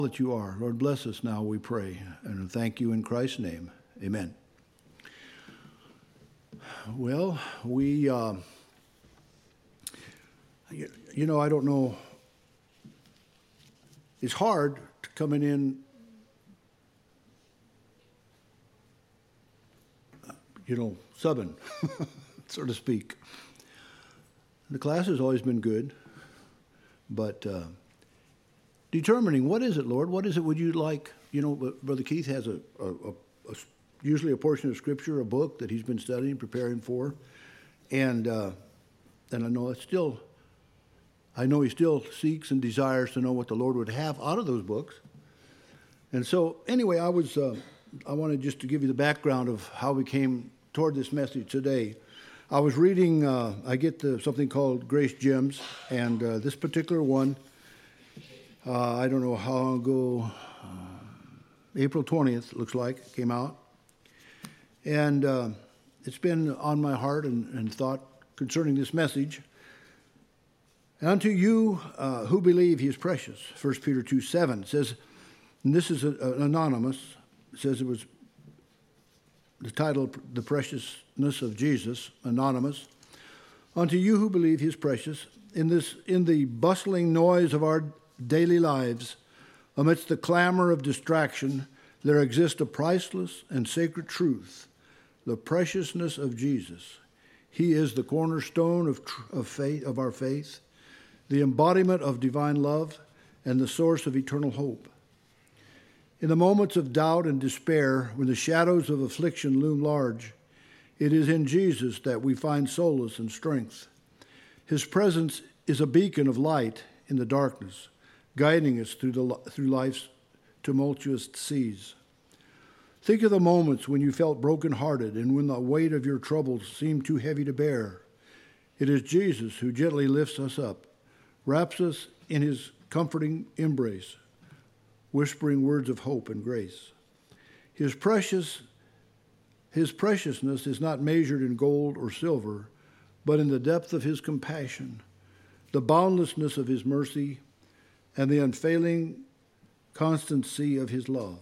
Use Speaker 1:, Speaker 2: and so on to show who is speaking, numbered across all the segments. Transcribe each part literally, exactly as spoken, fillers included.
Speaker 1: That you are. Lord, bless us now, we pray, and thank you in Christ's name. Amen. Well, we, uh, you, you know, I don't know. It's hard to coming in, you know, subbing, so to speak. The class has always been good, but uh, determining what is it, Lord? What is it would you like? You know, Brother Keith has a, a, a, a usually a portion of Scripture, a book that he's been studying, preparing for, and uh, and I know it's still. I know he still seeks and desires to know what the Lord would have out of those books. And so, anyway, I was uh, I wanted just to give you the background of how we came toward this message today. I was reading. Uh, I get the, something called Grace Gems, and uh, this particular one. Uh, I don't know how long ago, uh, April twentieth, looks like, came out. And uh, it's been on my heart and, and thought concerning this message. And unto you uh, who believe he is precious, First Peter two seven says, and this is a, a, anonymous, it says it was the title, The Preciousness of Jesus, anonymous. Unto you who believe he is precious, in this in the bustling noise of our daily lives, amidst the clamor of distraction, there exists a priceless and sacred truth, the preciousness of Jesus. He is the cornerstone of, of faith, of our faith, the embodiment of divine love, and the source of eternal hope. In the moments of doubt and despair, when the shadows of affliction loom large, it is in Jesus that we find solace and strength. His presence is a beacon of light in the darkness, guiding us through the through life's tumultuous seas. Think of the moments when you felt brokenhearted and when the weight of your troubles seemed too heavy to bear. It is Jesus who gently lifts us up, wraps us in his comforting embrace, whispering words of hope and grace. His precious, his preciousness is not measured in gold or silver, but in the depth of his compassion, the boundlessness of his mercy, and the unfailing constancy of his love.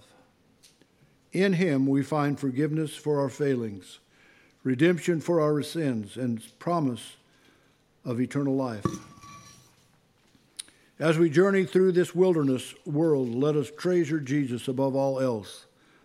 Speaker 1: In him we find forgiveness for our failings, redemption for our sins, and promise of eternal life. As we journey through this wilderness world, let us treasure Jesus above all else.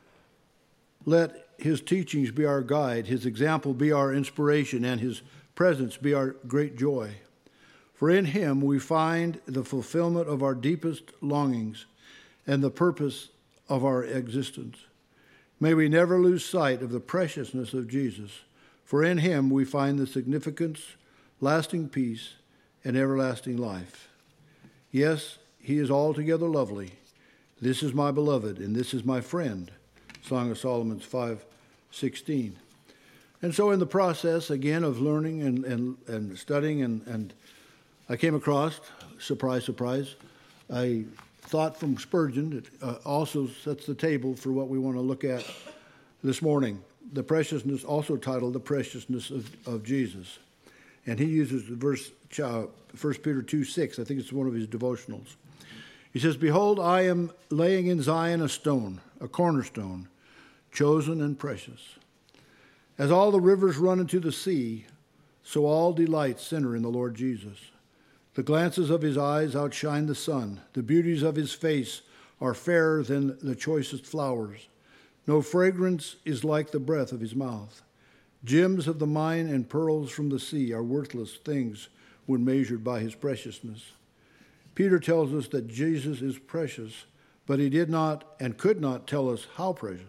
Speaker 1: Let his teachings be our guide, his example be our inspiration, and his presence be our great joy. For in him we find the fulfillment of our deepest longings and the purpose of our existence. May we never lose sight of the preciousness of Jesus, for in him we find the significance, lasting peace, and everlasting life. Yes, he is altogether lovely. This is my beloved, and this is my friend. Song of Solomon five sixteen. And so in the process, again, of learning and, and, and studying, and, and I came across, surprise, surprise, a thought from Spurgeon that uh, also sets the table for what we want to look at this morning. The preciousness, also titled The Preciousness of, of Jesus. And he uses the verse, uh, First Peter two six, I think it's one of his devotionals. He says, Behold, I am laying in Zion a stone, a cornerstone, chosen and precious. As all the rivers run into the sea, so all delights center in the Lord Jesus. The glances of his eyes outshine the sun. The beauties of his face are fairer than the choicest flowers. No fragrance is like the breath of his mouth. Gems of the mine and pearls from the sea are worthless things when measured by his preciousness. Peter tells us that Jesus is precious, but he did not and could not tell us how precious,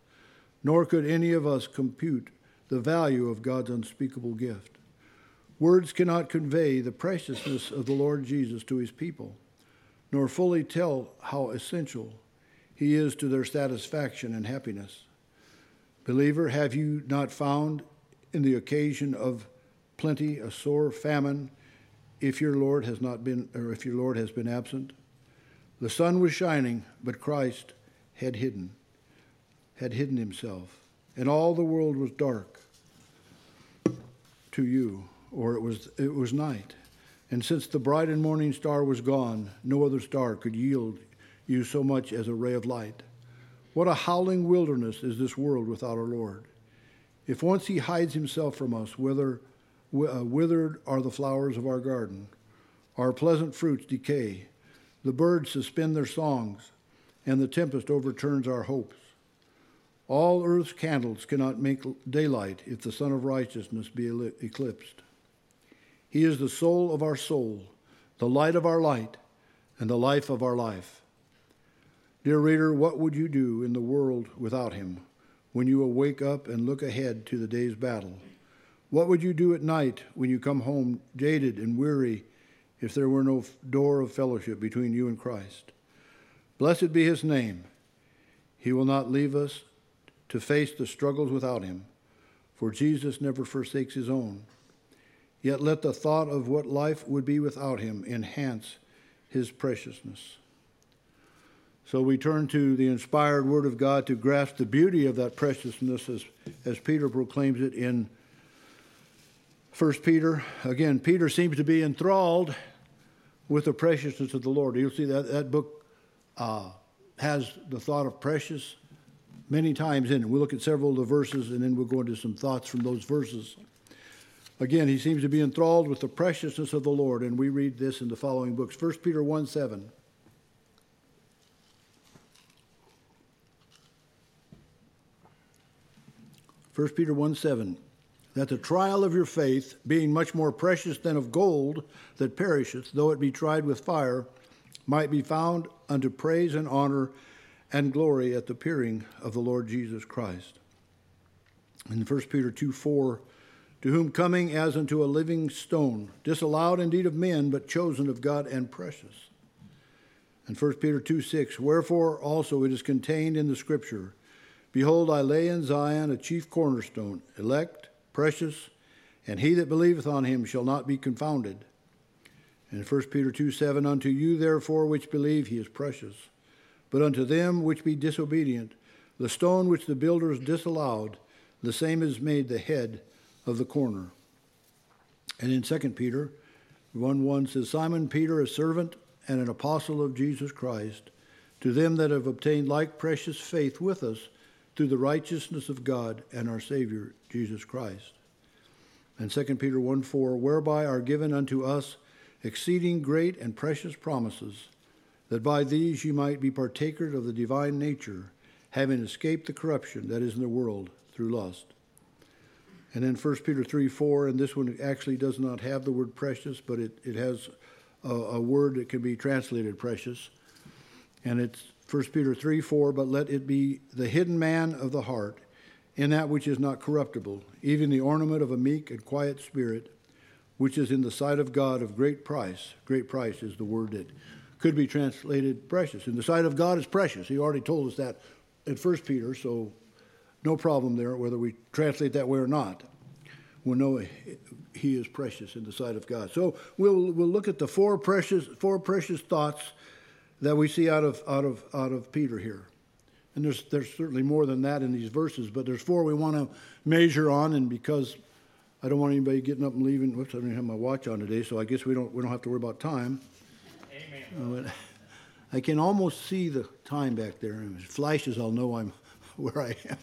Speaker 1: nor could any of us compute the value of God's unspeakable gift. Words cannot convey the preciousness of the Lord Jesus to his people, nor fully tell how essential he is to their satisfaction and happiness. Believer, have you not found in the occasion of plenty a sore famine if your Lord has not been, or if your Lord has been absent? The sun was shining, but Christ had hidden, had hidden himself, and all the world was dark to you. Or it was it was night. And since the bright and morning star was gone, no other star could yield you so much as a ray of light. What a howling wilderness is this world without our Lord. If once he hides himself from us, wither, uh, withered are the flowers of our garden. Our pleasant fruits decay. The birds suspend their songs, and the tempest overturns our hopes. All earth's candles cannot make daylight if the Sun of Righteousness be eclipsed. He is the soul of our soul, the light of our light, and the life of our life. Dear reader, what would you do in the world without him when you wake up and look ahead to the day's battle? What would you do at night when you come home jaded and weary if there were no door of fellowship between you and Christ? Blessed be his name. He will not leave us to face the struggles without him, for Jesus never forsakes his own. Yet let the thought of what life would be without him enhance his preciousness. So we turn to the inspired Word of God to grasp the beauty of that preciousness as, as Peter proclaims it in First Peter. Again, Peter seems to be enthralled with the preciousness of the Lord. You'll see that that book uh, has the thought of precious many times in it. We'll look at several of the verses, and then we'll go into some thoughts from those verses. Again, he seems to be enthralled with the preciousness of the Lord, and we read this in the following books. First Peter one seven. First Peter one seven, that the trial of your faith, being much more precious than of gold that perisheth, though it be tried with fire, might be found unto praise and honor and glory at the appearing of the Lord Jesus Christ. In First Peter two four, to whom coming as unto a living stone, disallowed indeed of men, but chosen of God and precious. And First Peter two six, wherefore also it is contained in the Scripture, behold, I lay in Zion a chief cornerstone, elect, precious, and he that believeth on him shall not be confounded. And First Peter two seven, unto you therefore which believe he is precious. But unto them which be disobedient, the stone which the builders disallowed, the same is made the head of the corner. And in Second Peter one one says, Simon Peter, a servant and an apostle of Jesus Christ, to them that have obtained like precious faith with us through the righteousness of God and our Savior, Jesus Christ. And Second Peter one four, whereby are given unto us exceeding great and precious promises, that by these ye might be partakers of the divine nature, having escaped the corruption that is in the world through lust. And then First Peter three four, and this one actually does not have the word precious, but it, it has a, a word that can be translated precious. And it's First Peter three four, but let it be the hidden man of the heart, in that which is not corruptible, even the ornament of a meek and quiet spirit, which is in the sight of God of great price. Great price is the word that could be translated precious. In the sight of God is precious. He already told us that in First Peter, so no problem there, whether we translate that way or not. We'll know he is precious in the sight of God. So we'll we'll look at the four precious four precious thoughts that we see out of out of out of Peter here. And there's there's certainly more than that in these verses, but there's four we want to measure on, and because I don't want anybody getting up and leaving. Whoops, I don't have my watch on today, so I guess we don't we don't have to worry about time. Amen. Uh, I can almost see the time back there, and if it flashes, I'll know I'm where I am.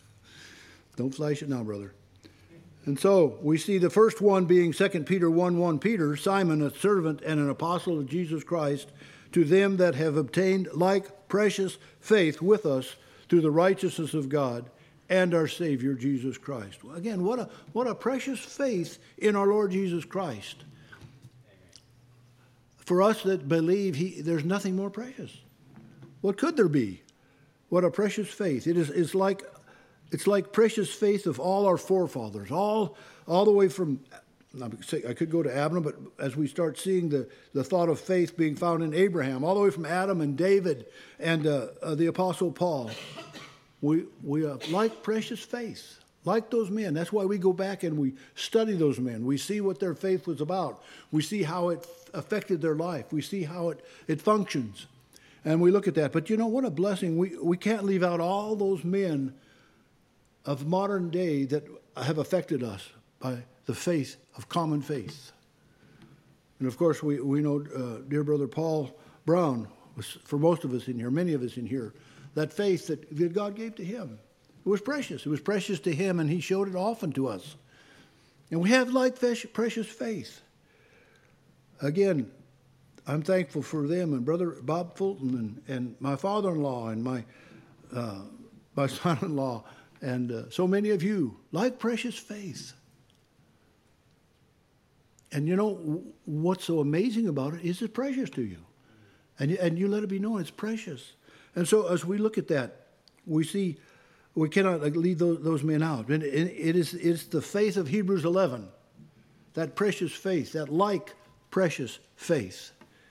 Speaker 1: Don't flash it now, brother. And so we see the first one being Second Peter one one, Peter, Simon, a servant and an apostle of Jesus Christ, to them that have obtained like precious faith with us through the righteousness of God and our Savior, Jesus Christ. Well, again, what a, what a precious faith in our Lord Jesus Christ. For us that believe, he, there's nothing more precious. What could there be? What a precious faith. It is it's like it's like precious faith of all our forefathers, all all the way from, I could go to Adam, but as we start seeing the, the thought of faith being found in Abraham, all the way from Adam and David and uh, uh, the Apostle Paul, we we uh, like precious faith, like those men. That's why we go back and we study those men. We see what their faith was about. We see how it affected their life. We see how it, it functions. And we look at that. But you know, what a blessing. We, we can't leave out all those men of modern day that have affected us by the faith of common faith. And of course, we, we know uh, dear brother Paul Brown for most of us in here, many of us in here, that faith that, that God gave to him. It was precious. It was precious to him, and he showed it often to us. And we have like precious faith. Again, I'm thankful for them and Brother Bob Fulton and, and my father-in-law and my uh, my son-in-law and uh, so many of you, like precious faith. And you know, what's so amazing about it is it's precious to you. And, and you let it be known it's precious. And so as we look at that, we see we cannot leave those, those men out. And it, it is it's the faith of Hebrews eleven, that precious faith, that like precious faith.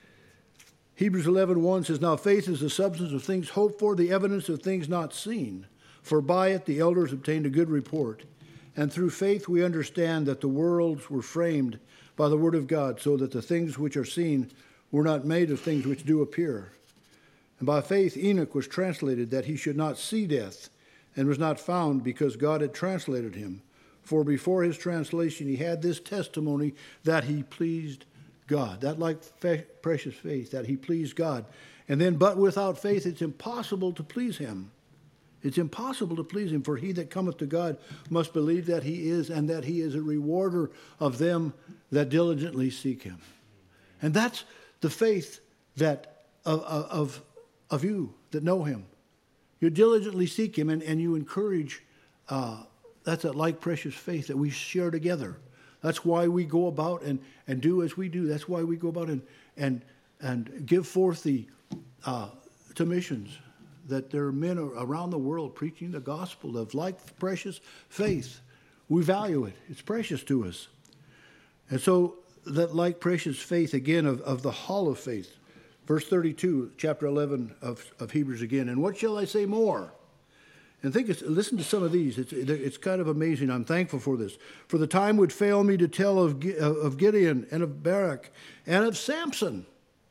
Speaker 1: Hebrews eleven one says, now faith is the substance of things hoped for, the evidence of things not seen. For by it the elders obtained a good report. And through faith we understand that the worlds were framed by the word of God, so that the things which are seen were not made of things which do appear. And by faith Enoch was translated that he should not see death, and was not found because God had translated him. For before his translation he had this testimony that he pleased God. That like fa- precious faith, that he pleased God. And then, but without faith it's impossible to please him. It's impossible to please him, for he that cometh to God must believe that he is, and that he is a rewarder of them that diligently seek him. And that's the faith that of, of, of you that know him. You diligently seek him, and, and you encourage, uh, that's that like precious faith that we share together. That's why we go about and, and do as we do. That's why we go about and and, and give forth the uh, to missions, that there are men around the world preaching the gospel of like precious faith. We value it. It's precious to us. And so that like precious faith, again, of, of the hall of faith. Verse thirty-two, chapter eleven of, of Hebrews again. And what shall I say more? And think, listen to some of these. It's, it's kind of amazing. I'm thankful for this. For the time would fail me to tell of, of Gideon and of Barak and of Samson.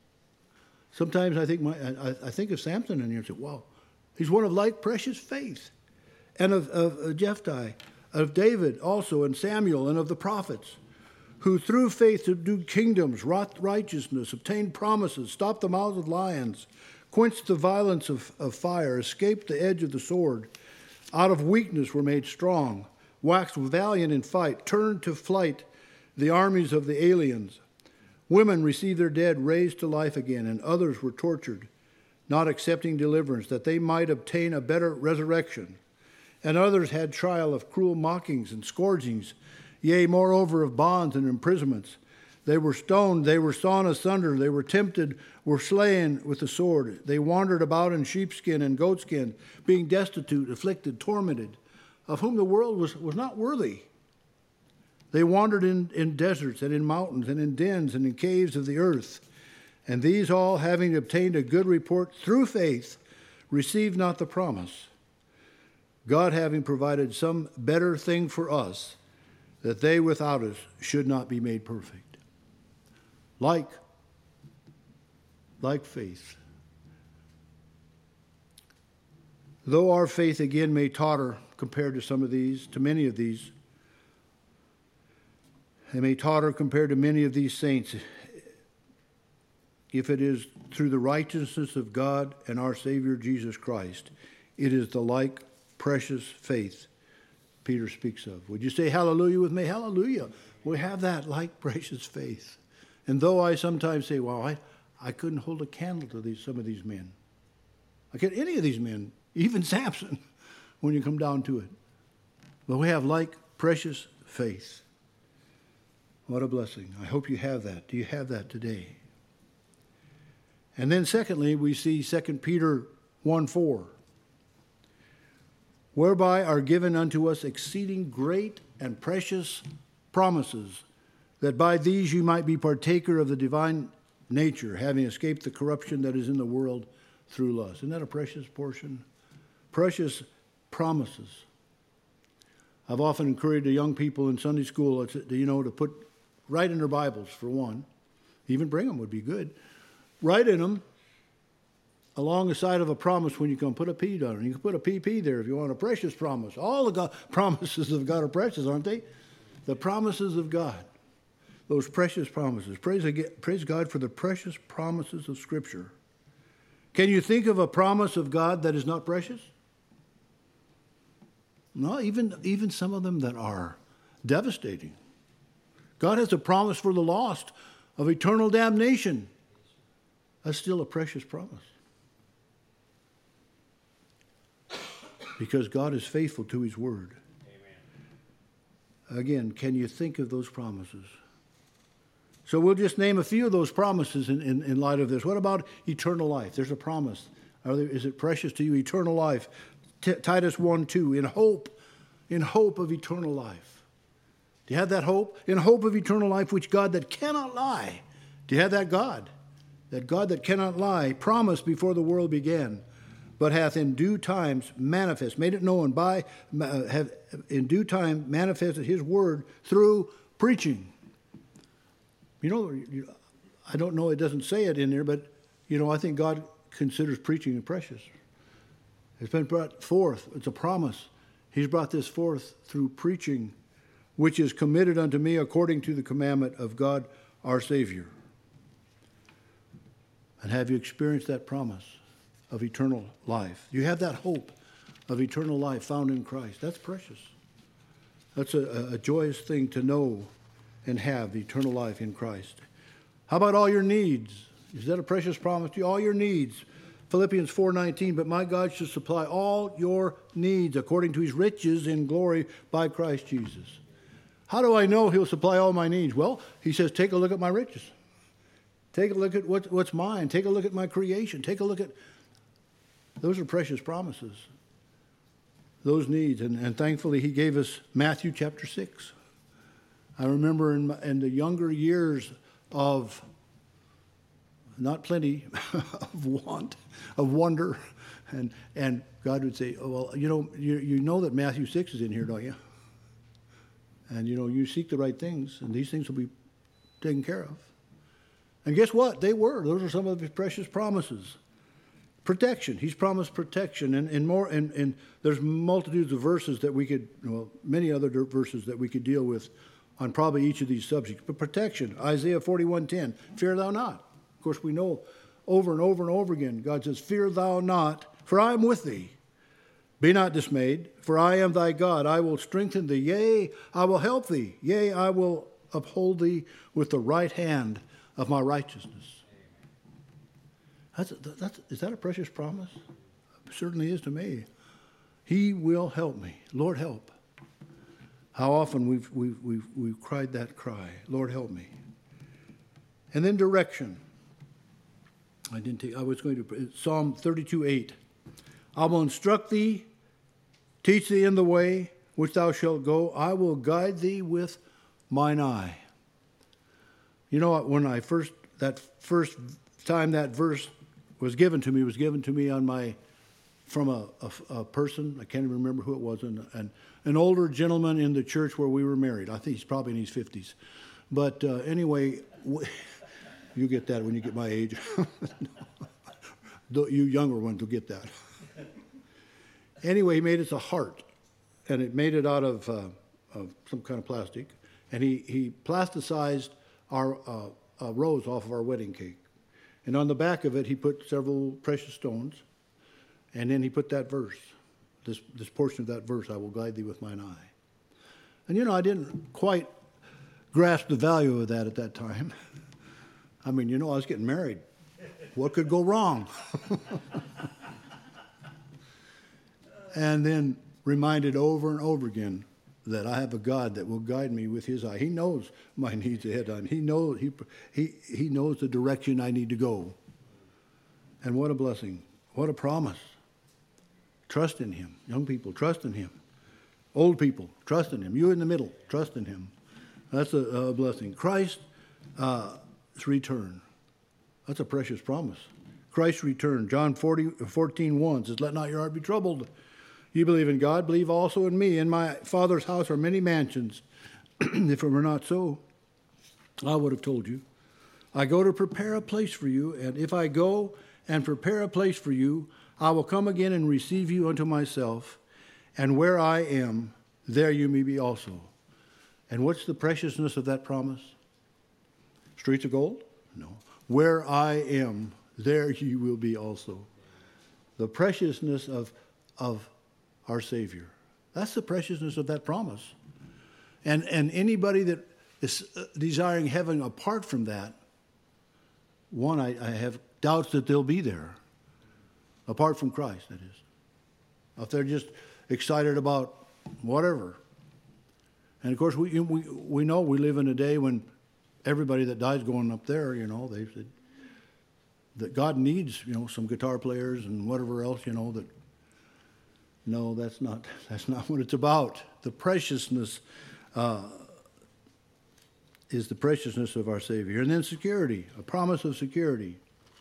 Speaker 1: Sometimes I think my, I, I think of Samson and you say, wow, he's one of like precious faith. And of, of Jephthah, of David also, and Samuel, and of the prophets, who through faith subdued kingdoms, wrought righteousness, obtained promises, stopped the mouths of lions, quenched the violence of, of fire, escaped the edge of the sword, out of weakness were made strong, waxed valiant in fight, turned to flight the armies of the aliens. Women received their dead raised to life again, and others were tortured, not accepting deliverance, that they might obtain a better resurrection. And others had trial of cruel mockings and scourgings, yea, moreover of bonds and imprisonments. They were stoned, they were sawn asunder, they were tempted, were slain with the sword. They wandered about in sheepskin and goatskin, being destitute, afflicted, tormented, of whom the world was, was not worthy. They wandered in, in deserts and in mountains and in dens and in caves of the earth. And these all, having obtained a good report through faith, received not the promise, God having provided some better thing for us, that they without us should not be made perfect. Like, like faith. Though our faith again may totter compared to some of these, to many of these, they may totter compared to many of these saints, if it is through the righteousness of God and our Savior Jesus Christ, it is the like precious faith Peter speaks of. Would you say hallelujah with me? Hallelujah. We have that like precious faith. And though I sometimes say, well, I, I couldn't hold a candle to these some of these men. I can't any of these men, even Samson, when you come down to it. But we have like precious faith. What a blessing. I hope you have that. Do you have that today? And then secondly, we see Second Peter one four. Whereby are given unto us exceeding great and precious promises, that by these you might be partaker of the divine nature, having escaped the corruption that is in the world through lust. Isn't that a precious portion? Precious promises. I've often encouraged the young people in Sunday school, you know, to put, write in their Bibles, for one. Even bring them would be good. Write in them along the side of a promise when you can put a P down. And you can put a P P there if you want a precious promise. All the God, promises of God are precious, aren't they? The promises of God. Those precious promises. Praise, praise God for the precious promises of Scripture. Can you think of a promise of God that is not precious? No, even, even some of them that are devastating. God has a promise for the lost of eternal damnation. That's still a precious promise. Because God is faithful to his word. Amen. Again, can you think of those promises? So we'll just name a few of those promises in, in, in light of this. What about eternal life? There's a promise. Are there, is it precious to you? Eternal life. T- Titus one two, in hope, in hope of eternal life. Do you have that hope? In hope of eternal life, which God that cannot lie. Do you have that God? That God that cannot lie promised before the world began, but hath in due times manifest, made it known by, uh, have in due time manifested his word through preaching. You know, you, I don't know, it doesn't say it in there, but, you know, I think God considers preaching precious. It's been brought forth. It's a promise. He's brought this forth through preaching, which is committed unto me according to the commandment of God our Savior. And have you experienced that promise of eternal life? You have that hope of eternal life found in Christ. That's precious. That's a, a joyous thing to know and have eternal life in Christ. How about all your needs? Is that a precious promise to you? All your needs. Philippians four nineteen, but my God shall supply all your needs according to his riches in glory by Christ Jesus. How do I know he'll supply all my needs? Well, he says, take a look at my riches. Take a look at what, what's mine. Take a look at my creation. Take a look at... Those are precious promises. Those needs. And, and thankfully, he gave us Matthew chapter six. I remember in, my, in the younger years of, not plenty, of want, of wonder, and and God would say, oh, well, you know, you, you know that Matthew six is in here, don't you? And, you know, you seek the right things, and these things will be taken care of. And guess what? They were. Those are some of his precious promises. Protection. He's promised protection. And, and more. And, and there's multitudes of verses that we could, well, many other verses that we could deal with on probably each of these subjects. But protection. Isaiah forty-one ten. Fear thou not. Of course, we know over and over and over again, God says, fear thou not, for I am with thee. Be not dismayed, for I am thy God. I will strengthen thee. Yea, I will help thee. Yea, I will uphold thee with the right hand of my righteousness. That's, that's, is that a precious promise? It certainly is to me. He will help me. Lord, help. How often we've, we've, we've, we've cried that cry, Lord, help me. And then direction. I didn't take, I was going to, Psalm thirty-two eight. I will instruct thee, teach thee in the way which thou shalt go. I will guide thee with mine eye. You know what, when I first, that first time that verse was given to me, was given to me on my, from a, a, a person, I can't even remember who it was, an, an, an older gentleman in the church where we were married. I think he's probably in his fifties. But uh, anyway, you get that when you get my age. You younger ones will get that. Anyway, he made us a heart, and it made it out of, uh, of some kind of plastic. And he, he plasticized our uh, uh, rose off of our wedding cake. And on the back of it, he put several precious stones. And then he put that verse, this, this portion of that verse, I will guide thee with mine eye. And, you know, I didn't quite grasp the value of that at that time. I mean, you know, I was getting married. What could go wrong? And then reminded over and over again that I have a God that will guide me with his eye. He knows my needs ahead on. He knows he, he, he knows the direction I need to go. And what a blessing. What a promise. Trust in him. Young people, trust in him. Old people, trust in him. You in the middle, trust in him. That's a, a blessing. Christ's uh, return. That's a precious promise. Christ's return. John fourteen one says, let not your heart be troubled. You believe in God, believe also in me. In my Father's house are many mansions. If it were not so, I would have told you. I go to prepare a place for you, and if I go and prepare a place for you, I will come again and receive you unto myself, and where I am, there you may be also. And what's the preciousness of that promise? Streets of gold? No. Where I am, there ye will be also. The preciousness of, of our Savior. That's the preciousness of that promise. And, and anybody that is desiring heaven apart from that, one, I, I have doubts that they'll be there. Apart from Christ, that is. If they're just excited about whatever. And of course, we, we, we know we live in a day when everybody that dies going up there, you know, they said that God needs, you know, some guitar players and whatever else, you know, that, no, that's not, that's not what it's about. The preciousness uh, is the preciousness of our Savior. And then security, a promise of security.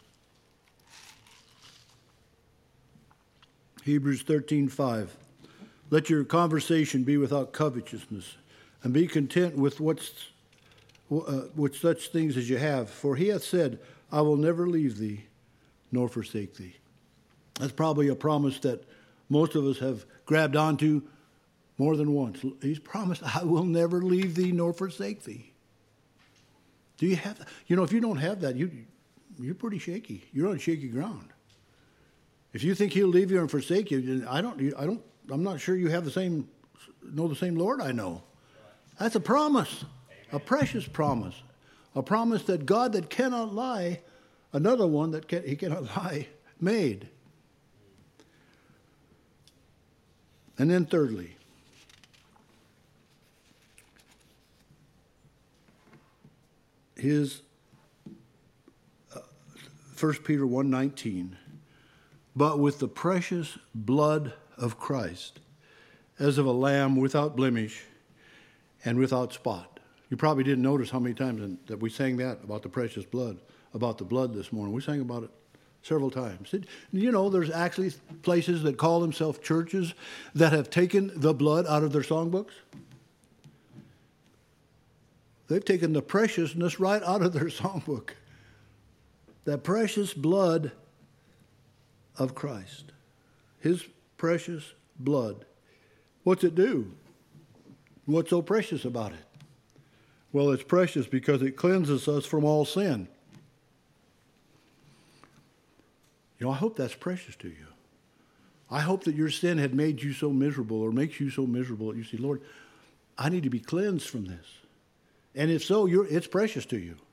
Speaker 1: Hebrews thirteen five. Let your conversation be without covetousness, and be content with what's uh, with such things as you have. For he hath said, I will never leave thee, nor forsake thee. That's probably a promise that most of us have grabbed onto more than once. He's promised, I will never leave thee, nor forsake thee. Do you have that? You know, if you don't have that, you, you're pretty shaky. You're on shaky ground. If you think he'll leave you and forsake you, I don't, I don't, I'm not sure you have the same, know the same Lord I know. That's a promise, a precious promise, a promise that God that cannot lie, another one that can, he cannot lie, made. And then thirdly, his uh, First Peter one nineteen. But with the precious blood of Christ, as of a lamb without blemish and without spot. You probably didn't notice how many times that we sang that about the precious blood, about the blood this morning. We sang about it several times. It, you know, there's actually places that call themselves churches that have taken the blood out of their songbooks. They've taken the preciousness right out of their songbook. That precious blood of Christ. His precious blood. What's it do? What's so precious about it? Well, it's precious because it cleanses us from all sin. You know, I hope that's precious to you. I hope that your sin had made you so miserable or makes you so miserable that you say, Lord, I need to be cleansed from this. And if so, you're, it's precious to you.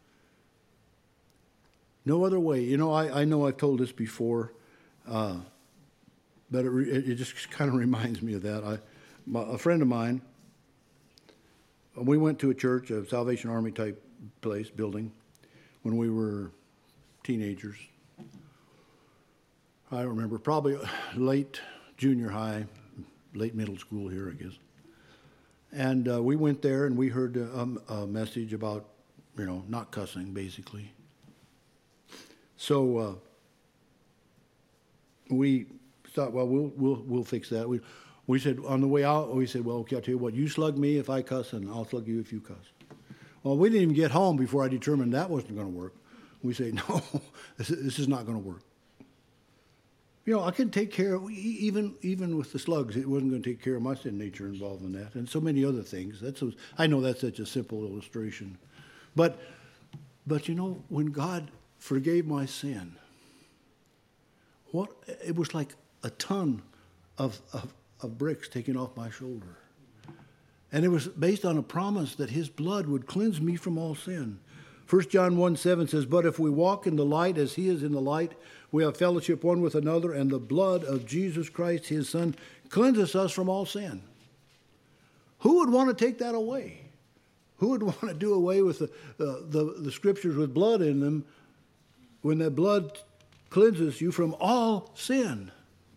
Speaker 1: No other way. You know, I, I know I've told this before, uh, but it, it just kind of reminds me of that. I, my, a friend of mine, we went to a church, a Salvation Army type place, building, when we were teenagers. I don't remember, probably late junior high, late middle school here, I guess. And uh, we went there and we heard a, a message about, you know, not cussing, basically. So uh, we thought, well, we'll we'll we'll fix that. We we said on the way out, we said, well, okay, I'll tell you what, you slug me if I cuss, and I'll slug you if you cuss. Well, we didn't even get home before I determined that wasn't going to work. We say, no, this, this is not going to work. You know, I can take care of, even even with the slugs, it wasn't going to take care of my sin nature involved in that, and so many other things. That's a, I know that's such a simple illustration. But, but you know, when God forgave my sin, what it was like a ton of, of, of bricks taken off my shoulder. And it was based on a promise that his blood would cleanse me from all sin. First John one seven says, but if we walk in the light as he is in the light, we have fellowship one with another, and the blood of Jesus Christ, his Son, cleanses us from all sin. Who would want to take that away? Who would want to do away with the, uh, the, the scriptures with blood in them when that blood cleanses you from all sin?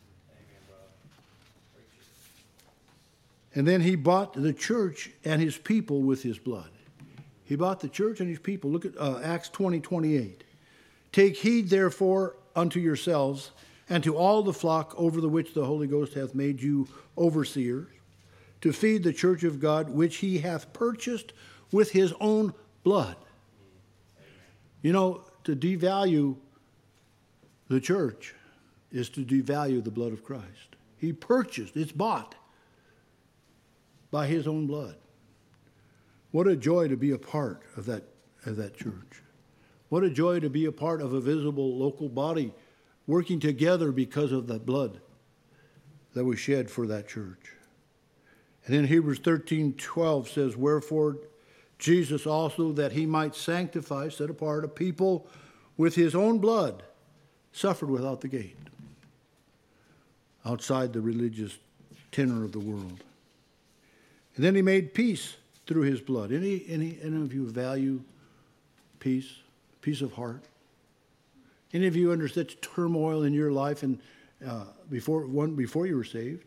Speaker 1: And then he bought the church and his people with his blood. He bought the church and his people. Look at uh, Acts twenty twenty-eight. Take heed, therefore, unto yourselves and to all the flock over the which the Holy Ghost hath made you overseers, to feed the church of God, which he hath purchased with his own blood. You know, to devalue the church is to devalue the blood of Christ. He purchased, it's bought by his own blood. What a joy to be a part of that, of that church. What a joy to be a part of a visible local body working together because of the blood that was shed for that church. And then Hebrews thirteen twelve says, wherefore Jesus also, that he might sanctify, set apart a people with his own blood, suffered without the gate, outside the religious tenor of the world. And then he made peace through his blood. Any, any, any of you value peace, peace of heart? Any of you under such turmoil in your life and uh, before one before you were saved,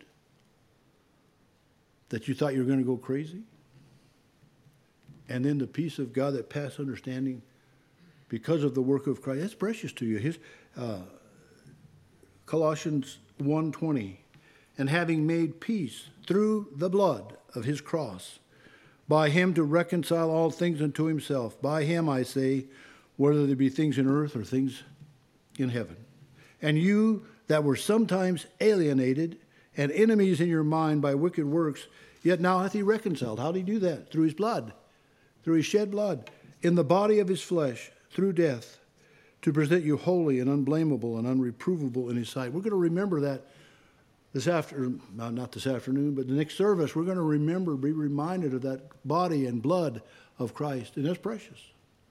Speaker 1: that you thought you were going to go crazy? And then the peace of God that passes understanding because of the work of Christ, that's precious to you. His, uh, Colossians one twenty, and having made peace through the blood of his cross, by him to reconcile all things unto himself. By him, I say, whether there be things in earth or things in heaven. And you that were sometimes alienated and enemies in your mind by wicked works, yet now hath he reconciled. How did he do that? Through his blood, through his shed blood, in the body of his flesh, through death, to present you holy and unblameable and unreprovable in his sight. We're going to remember that this afternoon, not this afternoon, but the next service. We're going to remember, be reminded of that body and blood of Christ, and that's precious.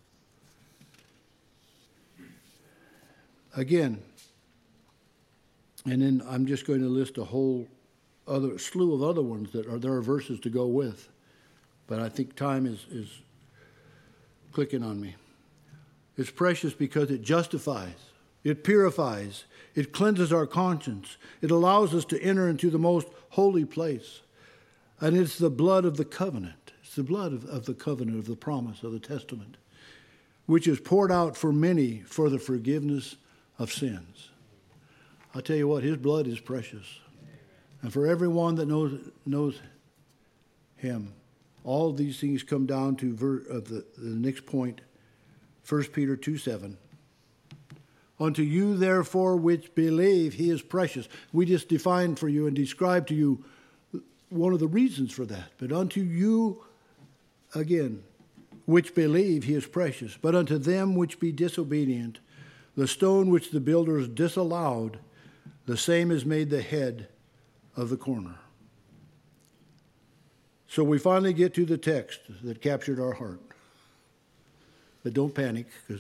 Speaker 1: Again, and then I'm just going to list a whole other slew of other ones that are there are verses to go with, but I think time is is clicking on me. It's precious because it justifies, it purifies, it cleanses our conscience, it allows us to enter into the most holy place, and it's the blood of the covenant. It's the blood of, of the covenant, of the promise, of the testament, which is poured out for many for the forgiveness of sins. I'll tell you what, his blood is precious. And for everyone that knows knows him, all of these things come down to ver, uh, the, the next point, First Peter two seven. Unto you, therefore, which believe, he is precious. We just defined for you and described to you one of the reasons for that. But unto you, again, which believe, he is precious. But unto them which be disobedient, the stone which the builders disallowed, the same is made the head of the corner. So we finally get to the text that captured our heart. But don't panic, because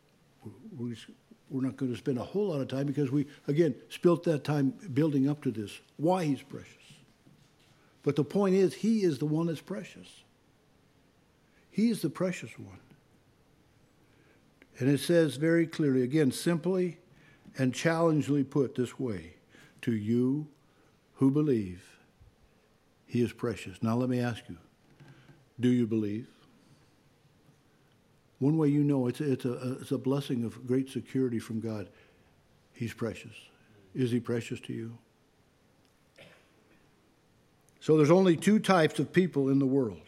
Speaker 1: we're not going to spend a whole lot of time, because we, again, spent that time building up to this, why he's precious. But the point is, he is the one that's precious. He is the precious one. And it says very clearly, again, simply and challengingly put this way, to you who believe, he is precious. Now let me ask you, do you believe? One way you know it's a, it's, a, it's a blessing of great security from God. He's precious. Is he precious to you? So there's only two types of people in the world.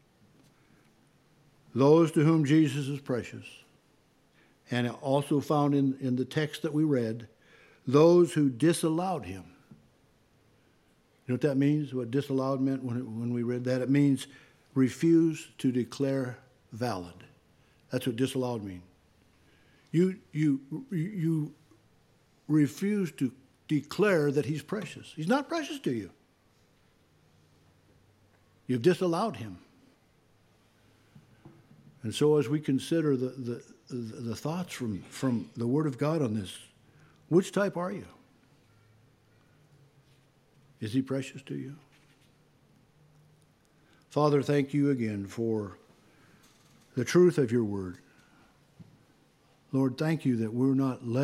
Speaker 1: Those to whom Jesus is precious. And also found in, in the text that we read, those who disallowed him. You know what that means? What disallowed meant when, it, when we read that? It means refuse to declare valid. That's what disallowed means. You, you, you refuse to declare that he's precious. He's not precious to you. You've disallowed him. And so as we consider the, the, the, the thoughts from, from the Word of God on this, which type are you? Is he precious to you? Father, thank you again for the truth of your word. Lord, thank you that we're not left